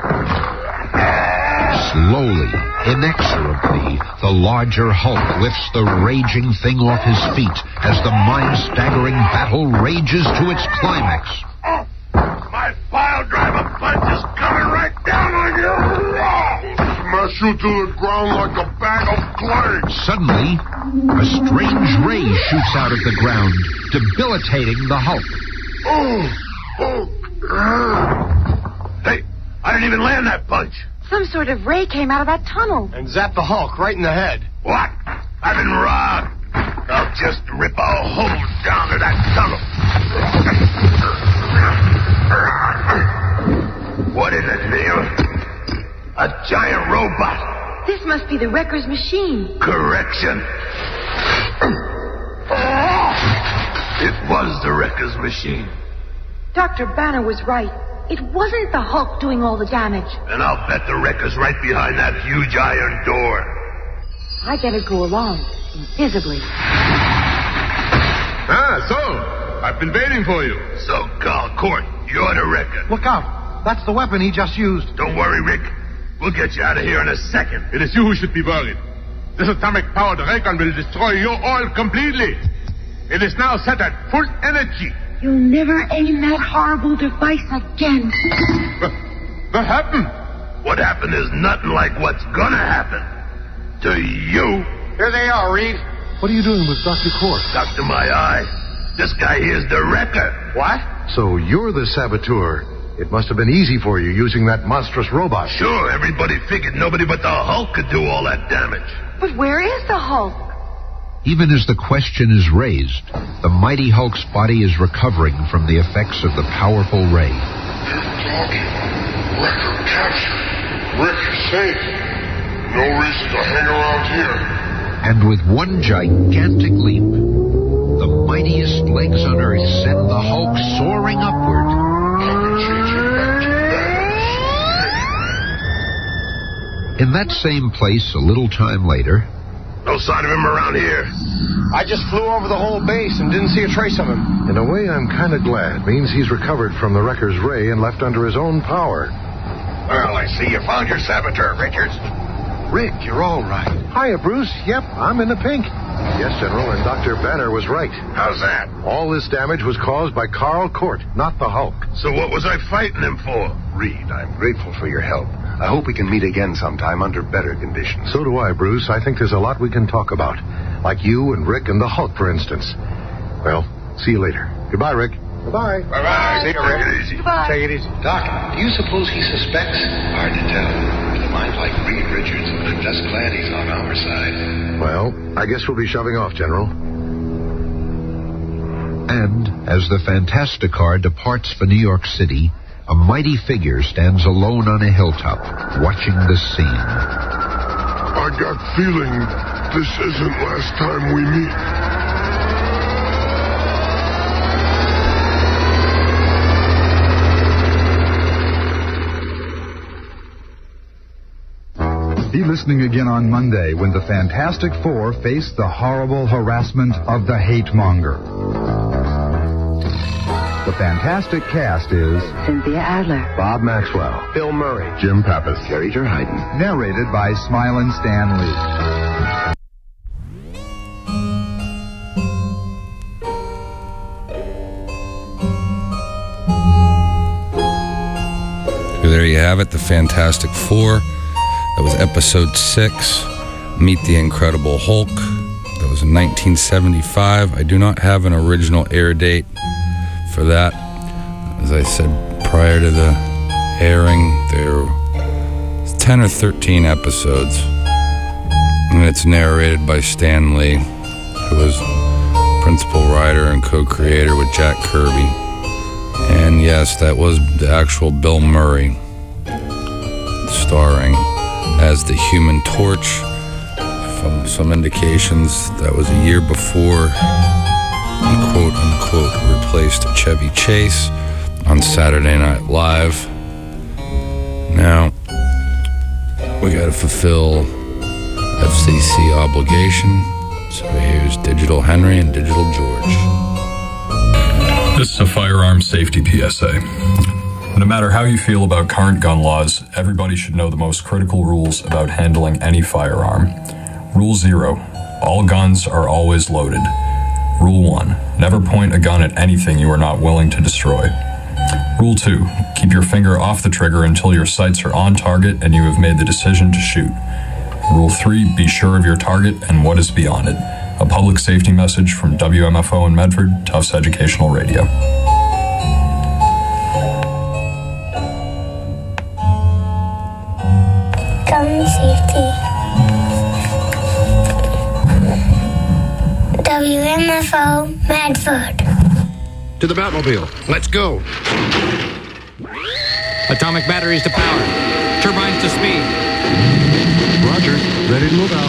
Slowly, inexorably, the larger Hulk lifts the raging Thing off his feet as the mind-staggering battle rages to its climax. Oh, my pile driver punch is coming right down on you. Smash you to the ground like a bag of clay. Suddenly, a strange ray shoots out of the ground, debilitating the Hulk. Oh, oh. Hey, I didn't even land that punch. Some sort of ray came out of that tunnel. And zapped the Hulk right in the head. What? I've been robbed. I'll just rip a hole down to that tunnel. What is it, Neil? A giant robot. This must be the Wrecker's machine. Correction. It was the Wrecker's machine. Doctor Banner was right. It wasn't the Hulk doing all the damage. And I'll bet the Wrecker's right behind that huge iron door. I better go along, invisibly. Ah, so, I've been waiting for you. So, Carl Court, you're the Wrecker. Look out. That's the weapon he just used. Don't worry, Rick. We'll get you out of here in a second. It is you who should be worried. This atomic-powered ray gun will destroy you all completely. It is now set at full energy. You'll never aim that horrible device again. What happened? What happened is nothing like what's gonna happen. To you. Here they are, Reed. What are you doing with Doctor Court? Doctor My Eye. This guy here's the Wrecker. What? So you're the saboteur. It must have been easy for you using that monstrous robot. Sure, everybody figured nobody but the Hulk could do all that damage. But where is the Hulk? Even as the question is raised, the mighty Hulk's body is recovering from the effects of the powerful ray. Talking. Record captured. Rick is safe. No reason to hang around here. And with one gigantic leap, the mightiest legs on Earth send the Hulk soaring upward. I'll change it back to balance. In that same place, a little time later... No sign of him around here. I just flew over the whole base and didn't see a trace of him. In a way, I'm kind of glad. Means he's recovered from the wrecker's ray and left under his own power. Well, I see you found your saboteur, Richards. Rick, you're all right. Hiya, Bruce. Yep, I'm in the pink. Yes, General, and Doctor Banner was right. How's that? All this damage was caused by Carl Court, not the Hulk. So what was I fighting him for? Reed, I'm grateful for your help. I hope we can meet again sometime under better conditions. So do I, Bruce. I think there's a lot we can talk about. Like you and Rick and the Hulk, for instance. Well, see you later. Goodbye, Rick. Goodbye. Bye-bye. Take it easy. Goodbye. Take it easy. Doc, do you suppose he suspects? Hard to tell. With a mind like Reed Richards, I'm just glad he's on our side. Well, I guess we'll be shoving off, General. And as the Fantastic Car departs for New York City, a mighty figure stands alone on a hilltop, watching the scene. I got feeling this isn't last time we meet. Be listening again on Monday when the Fantastic Four face the horrible harassment of the hate monger. The Fantastic Cast is Cynthia Adler, Bob Maxwell, Bill Murray, Jim Pappas, Jerry Terheiden. narrated by Smilin' Stan Lee. There you have it, the Fantastic Four. That was episode six, Meet the Incredible Hulk. That was in nineteen seventy-five. I do not have an original air date for that. As I said prior to the airing, there are ten or thirteen episodes. And it's narrated by Stan Lee, who was principal writer and co-creator with Jack Kirby. And yes, that was the actual Bill Murray starring as the Human Torch. From some indications, that was a year before he quote-unquote replaced Chevy Chase on Saturday Night Live. Now, we gotta fulfill F C C obligation, so here's Digital Henry and Digital George. This is a firearm safety P S A. No matter how you feel about current gun laws, everybody should know the most critical rules about handling any firearm. Rule zero, all guns are always loaded. Rule one, never point a gun at anything you are not willing to destroy. Rule two, keep your finger off the trigger until your sights are on target and you have made the decision to shoot. Rule three, be sure of your target and what is beyond it. A public safety message from W M F O in Medford, Tufts Educational Radio. Gun safety. W M F O Medford. To the Batmobile. Let's go. Atomic batteries to power. Turbines to speed. Roger. Ready to move out.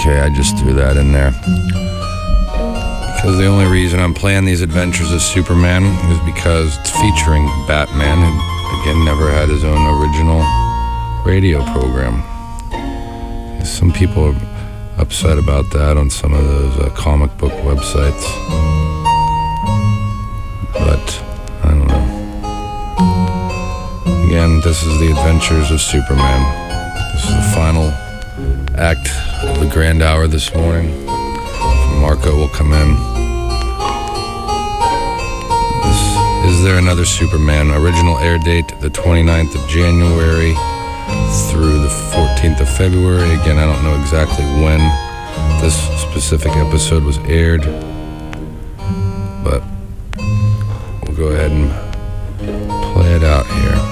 Okay, I just threw that in there. Because the only reason I'm playing these adventures of Superman is because it's featuring Batman, who, again, never had his own original radio program. Some people are upset about that on some of those uh, comic book websites. But, I don't know. Again, this is the adventures of Superman. This is the final act of the grand hour this morning. Marco will come in. This, is There Another Superman? Original air date the twenty-ninth of January through the fourteenth of February. Again, I don't know exactly when this specific episode was aired, but we'll go ahead and play it out here.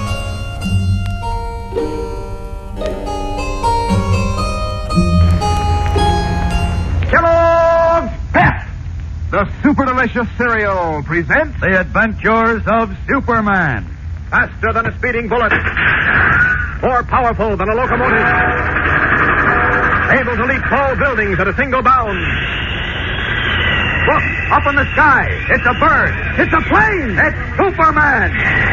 Kellogg's Pep, the super delicious cereal, presents The Adventures of Superman. Faster than a speeding bullet, more powerful than a locomotive, able to leap tall buildings at a single bound. Look, up in the sky, it's a bird, it's a plane, it's Superman.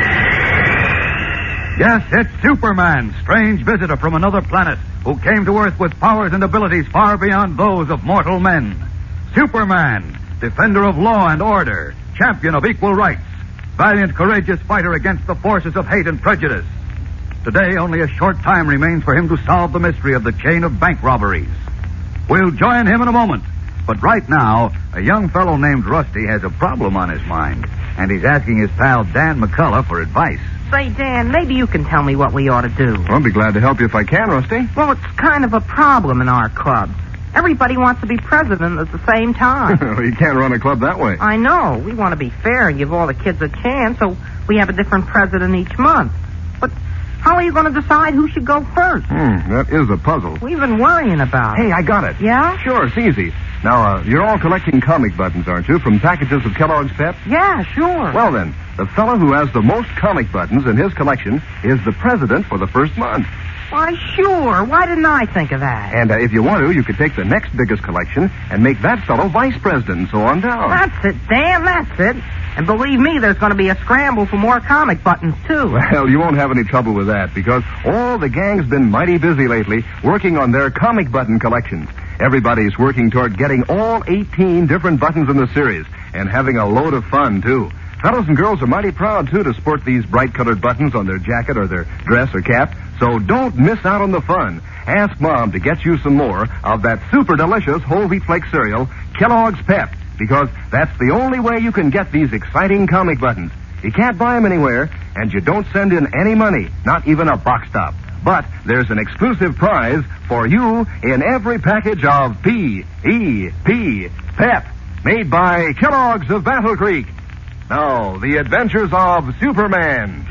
Yes, it's Superman, strange visitor from another planet who came to Earth with powers and abilities far beyond those of mortal men. Superman, defender of law and order, champion of equal rights, valiant, courageous fighter against the forces of hate and prejudice. Today, only a short time remains for him to solve the mystery of the chain of bank robberies. We'll join him in a moment. But right now, a young fellow named Rusty has a problem on his mind, and he's asking his pal Dan McCullough for advice. Say, Dan, maybe you can tell me what we ought to do. I'll be glad to help you if I can, Rusty. Well, it's kind of a problem in our club. Everybody wants to be president at the same time. Well, you can't run a club that way. I know. We want to be fair and give all the kids a chance, so we have a different president each month. But how are you going to decide who should go first? Hmm, that is a puzzle. We've been worrying about it. Hey, I got it. Yeah? Sure, it's easy. Now, uh, you're all collecting comic buttons, aren't you, from packages of Kellogg's Pep? Yeah, sure. Well, then, the fellow who has the most comic buttons in his collection is the president for the first month. Why, sure. Why didn't I think of that? And uh, if you want to, you could take the next biggest collection and make that fellow vice president and so on down. That's it, Dan, that's it. And believe me, there's going to be a scramble for more comic buttons, too. Well, you won't have any trouble with that, because all the gang's been mighty busy lately working on their comic button collections. Everybody's working toward getting all eighteen different buttons in the series, and having a load of fun, too. Fellows and girls are mighty proud, too, to sport these bright-colored buttons on their jacket or their dress or cap. So don't miss out on the fun. Ask Mom to get you some more of that super delicious whole wheat flake cereal, Kellogg's Pep, because that's the only way you can get these exciting comic buttons. You can't buy them anywhere, and you don't send in any money, not even a box top. But there's an exclusive prize for you in every package of P E P, Pep, made by Kellogg's of Battle Creek. Now, the adventures of Superman.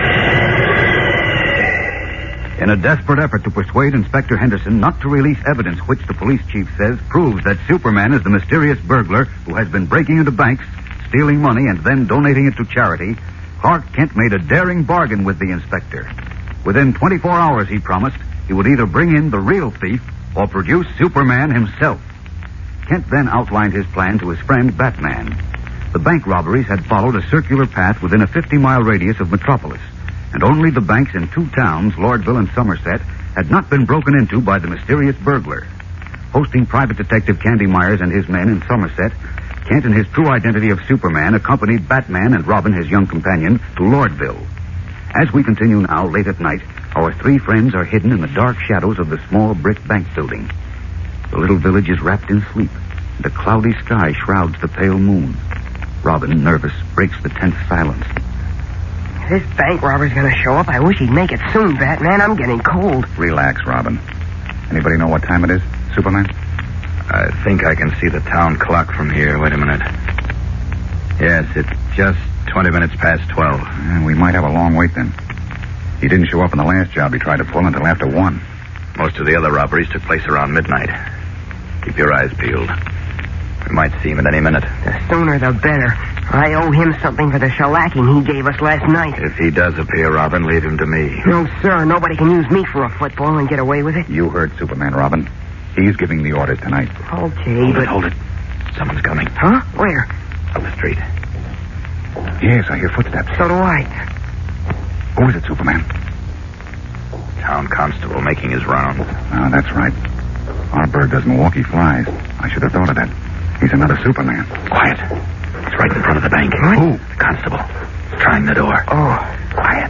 In a desperate effort to persuade Inspector Henderson not to release evidence which the police chief says proves that Superman is the mysterious burglar who has been breaking into banks, stealing money, and then donating it to charity, Clark Kent made a daring bargain with the inspector. Within twenty-four hours, he promised, he would either bring in the real thief or produce Superman himself. Kent then outlined his plan to his friend Batman. The bank robberies had followed a circular path within a fifty-mile radius of Metropolis, and only the banks in two towns, Lordville and Somerset, had not been broken into by the mysterious burglar. Posting Private Detective Candy Myers and his men in Somerset, Kent, in his true identity of Superman, accompanied Batman and Robin, his young companion, to Lordville. As we continue now, late at night, our three friends are hidden in the dark shadows of the small brick bank building. The little village is wrapped in sleep, and a cloudy sky shrouds the pale moon. Robin, nervous, breaks the tense silence. This bank robber's going to show up. I wish he'd make it soon, Batman. I'm getting cold. Relax, Robin. Anybody know what time it is, Superman? I think I can see the town clock from here. Wait a minute. Yes, it's just twenty minutes past twelve. Uh, we might have a long wait then. He didn't show up in the last job he tried to pull until after one. Most of the other robberies took place around midnight. Keep your eyes peeled. We might see him at any minute. The sooner the better. I owe him something for the shellacking he gave us last night. If he does appear, Robin, leave him to me. No, sir. Nobody can use me for a football and get away with it. You heard Superman, Robin. He's giving the orders tonight. Okay, Hold but... it, hold it. Someone's coming. Huh? Where? Up the street. Yes, I hear footsteps. So do I. Who is it, Superman? Town constable making his rounds. Oh, that's right. Our bird doesn't walk, he flies. I should have thought of that. He's another Superman. Quiet. It's right in front of the bank. What? Who? The constable. He's trying the door. Oh. Quiet.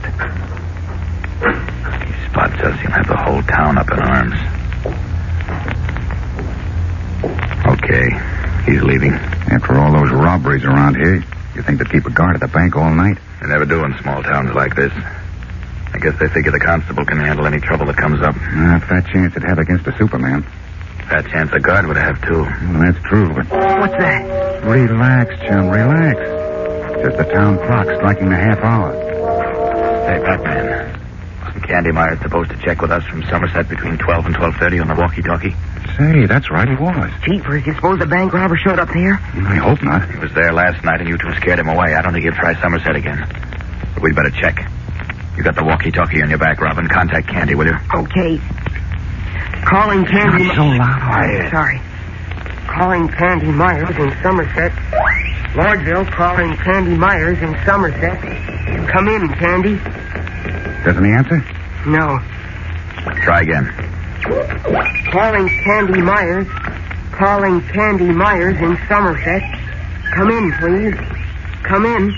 He spots us, he'll have the whole town up in arms. Okay. He's leaving. After all those robberies around here, you think they'd keep a guard at the bank all night? They never do in small towns like this. I guess they figure the constable can handle any trouble that comes up. Uh, fat chance it'd have against a Superman. Fat chance a guard would have, too. Well, that's true, but... What's that? Relax, chum, relax. Just the town clock striking the half hour. Hey, Batman. Wasn't Candy Myers supposed to check with us from Somerset between twelve and twelve thirty on the walkie-talkie? Say, that's right, he was. Jeepers, you suppose the bank robber showed up there? I hope not. He was there last night and you two scared him away. I don't think he'll try Somerset again. But we'd better check. You got the walkie-talkie on your back, Robin. Contact Candy, will you? Okay. Calling Candy... Not so loud. Oh, sorry. Calling Candy Myers in Somerset. Lordville calling Candy Myers in Somerset. Come in, Candy. Doesn't he answer? No. Try again. Calling Candy Myers. Calling Candy Myers in Somerset. Come in, please. Come in.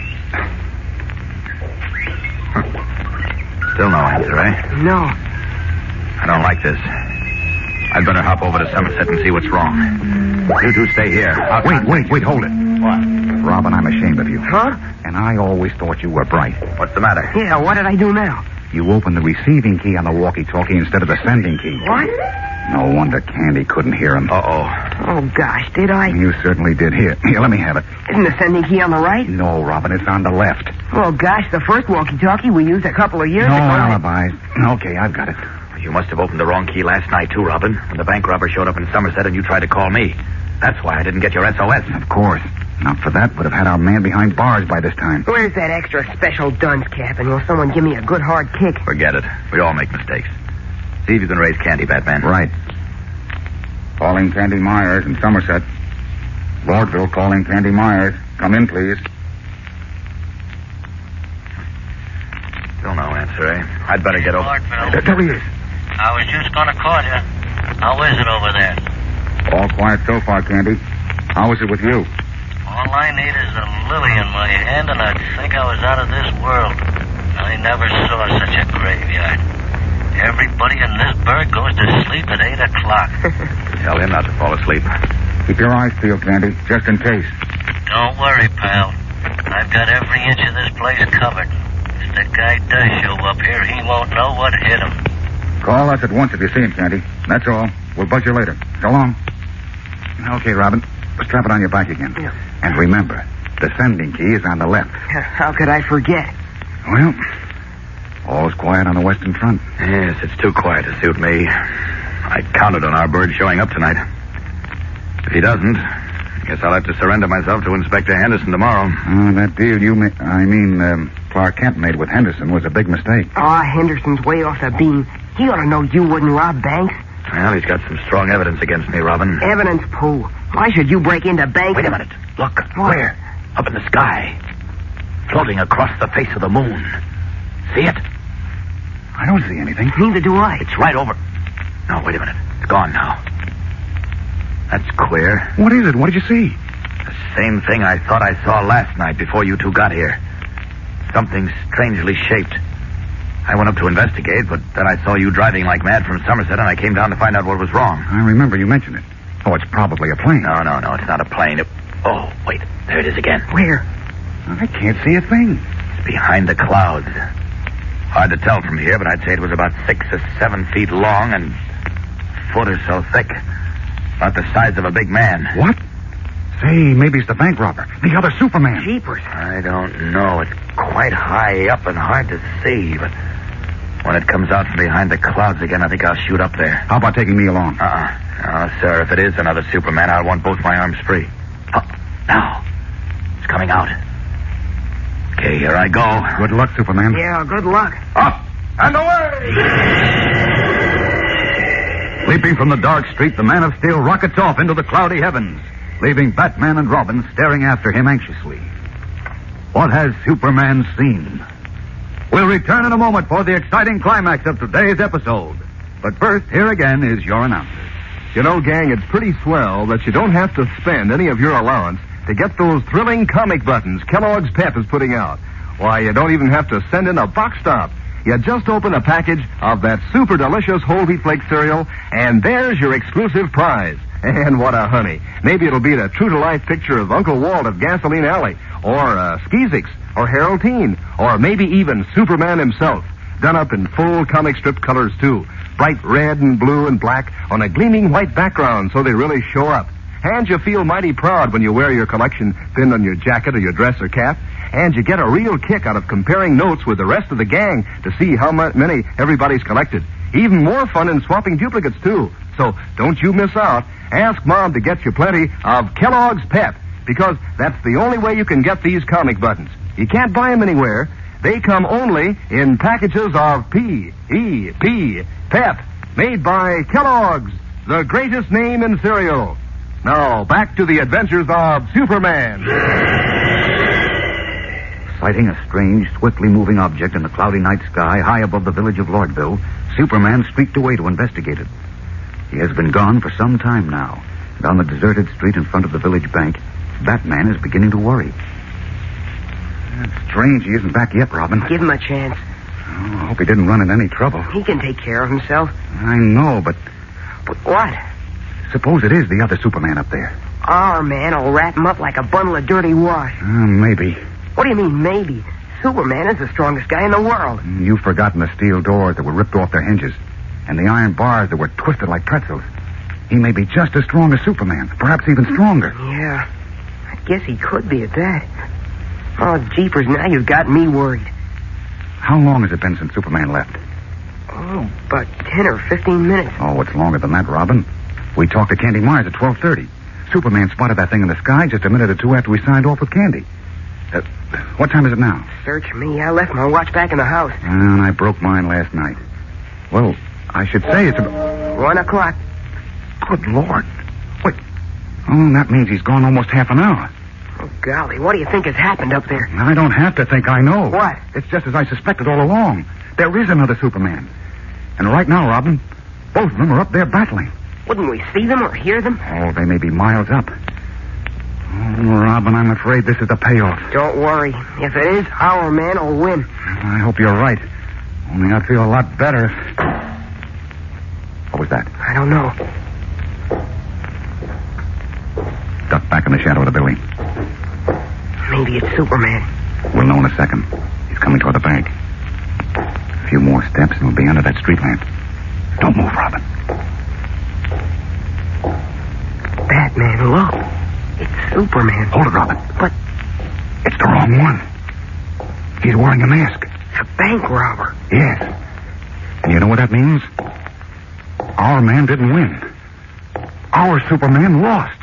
Still no answer, eh? No. I don't like this. I'd better hop over to Somerset and see what's wrong. You two stay here. I'll wait, wait, wait, hold it. What? Robin, I'm ashamed of you. Huh? And I always thought you were bright. What's the matter? Yeah, what did I do now? You opened the receiving key on the walkie-talkie instead of the sending key. What? No wonder Candy couldn't hear him. Uh-oh. Oh, gosh, did I? You certainly did. Here, here, let me have it. Isn't the sending key on the right? No, Robin, it's on the left. Oh, gosh, the first walkie-talkie we used a couple of years no ago. No alibis. Okay, I've got it. You must have opened the wrong key last night, too, Robin, when the bank robber showed up in Somerset and you tried to call me. That's why I didn't get your S O S. Of course. Not for that, would have had our man behind bars by this time. Where's that extra special dunce cap? And will someone give me a good hard kick? Forget it. We all make mistakes. See if you can raise Candy, Batman. Right. Calling Candy Myers in Somerset. Lordville calling Candy Myers. Come in, please. Still no answer, eh? I'd better get over. Lordville. There he is. I was just going to call you. How is it over there? All quiet so far, Candy. How is it with you? All I need is a lily in my hand, and I'd think I was out of this world. I never saw such a graveyard. Everybody in this burg goes to sleep at eight o'clock. Tell him not to fall asleep. Keep your eyes peeled, Candy, just in case. Don't worry, pal. I've got every inch of this place covered. If the guy does show up here, he won't know what hit him. Call us at once if you see him, Candy. That's all. We'll buzz you later. So long. Okay, Robin. Strap it on your back again. Yeah. And remember, the sending key is on the left. How could I forget? Well, all's quiet on the Western Front. Yes, it's too quiet to suit me. I counted on our bird showing up tonight. If he doesn't, I guess I'll have to surrender myself to Inspector Henderson tomorrow. Oh, that deal you made, I mean, um, Clark Kent made with Henderson was a big mistake. Ah, oh, Henderson's way off the beam. He ought to know you wouldn't rob banks. Well, he's got some strong evidence against me, Robin. Evidence, poo. Why should you break into banks? Wait a minute. Look. What? Where? Up in the sky. Floating across the face of the moon. See it? I don't see anything. Neither do I. It's right over. No, wait a minute. It's gone now. That's queer. What is it? What did you see? The same thing I thought I saw last night before you two got here. Something strangely shaped. I went up to investigate, but then I saw you driving like mad from Somerset, and I came down to find out what was wrong. I remember you mentioned it. Oh, it's probably a plane. No, no, no, it's not a plane. It... Oh, wait, there it is again. Where? I can't see a thing. It's behind the clouds. Hard to tell from here, but I'd say it was about six or seven feet long and a foot or so thick. About the size of a big man. What? Say, maybe it's the bank robber. The other Superman. Jeepers. I don't know. It's quite high up and hard to see, but when it comes out from behind the clouds again, I think I'll shoot up there. How about taking me along? Uh-uh. No, sir, if it is another Superman, I'll want both my arms free. Oh, now. It's coming out. Okay, here I go. Good luck, Superman. Yeah, good luck. Up and away! Leaping from the dark street, the Man of Steel rockets off into the cloudy heavens, leaving Batman and Robin staring after him anxiously. What has Superman seen? We'll return in a moment for the exciting climax of today's episode. But first, here again is your announcer. You know, gang, it's pretty swell that you don't have to spend any of your allowance to get those thrilling comic buttons Kellogg's Pep is putting out. Why, you don't even have to send in a box stop. You just open a package of that super delicious whole wheat flake cereal, and there's your exclusive prize. And what a honey. Maybe it'll be the true-to-life picture of Uncle Walt of Gasoline Alley, or uh, Skeezix, or Harold Teen, or maybe even Superman himself, done up in full comic strip colors, too. Bright red and blue and black on a gleaming white background so they really show up. And you feel mighty proud when you wear your collection pinned on your jacket or your dress or cap. And you get a real kick out of comparing notes with the rest of the gang to see how many everybody's collected. Even more fun in swapping duplicates, too. So don't you miss out. Ask Mom to get you plenty of Kellogg's Pep, because that's the only way you can get these comic buttons. You can't buy them anywhere. They come only in packages of P E P, Pep, made by Kellogg's, the greatest name in cereal. Now, back to the adventures of Superman. Sighting a strange, swiftly moving object in the cloudy night sky high above the village of Lordville, Superman streaked away to investigate it. He has been gone for some time now, and on the deserted street in front of the village bank, Batman is beginning to worry. It's strange he isn't back yet, Robin. Give him a chance. Oh, I hope he didn't run into any trouble. He can take care of himself. I know, but... But what? Suppose it is the other Superman up there. Our man will wrap him up like a bundle of dirty wash. Uh, maybe. What do you mean, maybe? Superman is the strongest guy in the world. You've forgotten the steel doors that were ripped off their hinges, and the iron bars that were twisted like pretzels. He may be just as strong as Superman, perhaps even stronger. Yeah, I guess he could be at that. Oh, jeepers, now you've got me worried. How long has it been since Superman left? Oh, about ten or fifteen minutes. Oh, it's longer than that, Robin. We talked to Candy Myers at twelve thirty. Superman spotted that thing in the sky just a minute or two after we signed off with Candy. Uh, what time is it now? Search me. I left my watch back in the house. And I broke mine last night. Well, I should say it's about... One o'clock. Good Lord. Wait. Oh, that means he's gone almost half an hour. Oh, golly, what do you think has happened up there? I don't have to think, I know. What? It's just as I suspected all along. There is another Superman. And right now, Robin, both of them are up there battling. Wouldn't we see them or hear them? Oh, they may be miles up. Oh, Robin, I'm afraid this is the payoff. Don't worry. If it is, our man will win. I hope you're right. Only I'd feel a lot better. What was that? I don't know. Duck back in the shadow of the building. Maybe it's Superman. We'll know in a second. He's coming toward the bank. A few more steps and we'll be under that street lamp. Don't move, Robin. Batman, look. It's Superman. Hold it, Robin. But... It's the wrong one. He's wearing a mask. A bank robber. Yes. And you know what that means? Our man didn't win. Our Superman lost.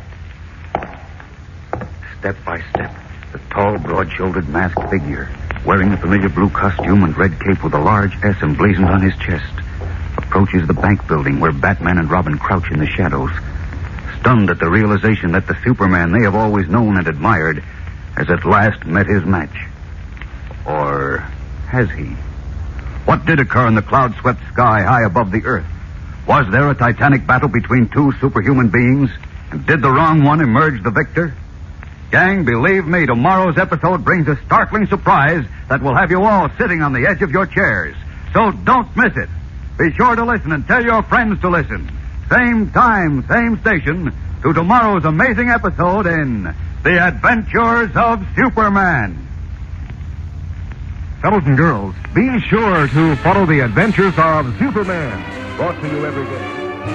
Step by step, the tall, broad-shouldered masked figure, wearing the familiar blue costume and red cape with a large S emblazoned on his chest, approaches the bank building where Batman and Robin crouch in the shadows, stunned at the realization that the Superman they have always known and admired has at last met his match. Or has he? What did occur in the cloud-swept sky high above the earth? Was there a titanic battle between two superhuman beings? And did the wrong one emerge the victor? Gang, believe me, tomorrow's episode brings a startling surprise that will have you all sitting on the edge of your chairs. So don't miss it. Be sure to listen and tell your friends to listen. Same time, same station, to tomorrow's amazing episode in The Adventures of Superman. Fellows and girls, be sure to follow The Adventures of Superman, brought to you every day.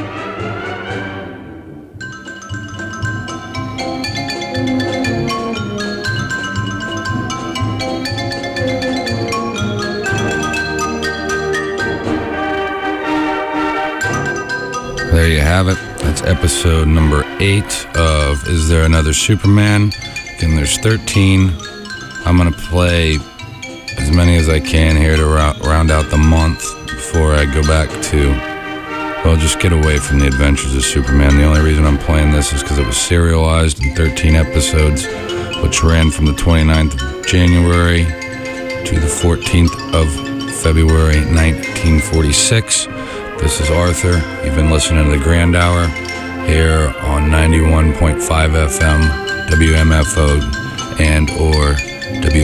There you have it. That's episode number eight of Is There Another Superman? Again, there's thirteen. I'm going to play as many as I can here to round out the month before I go back to Well, just get away from the Adventures of Superman. The only reason I'm playing this is because it was serialized in thirteen episodes, which ran from the twenty-ninth of January to the fourteenth of February nineteen forty-six. This is Arthur. You've been listening to the Grand Hour here on ninety-one point five F M, W M F O, and or W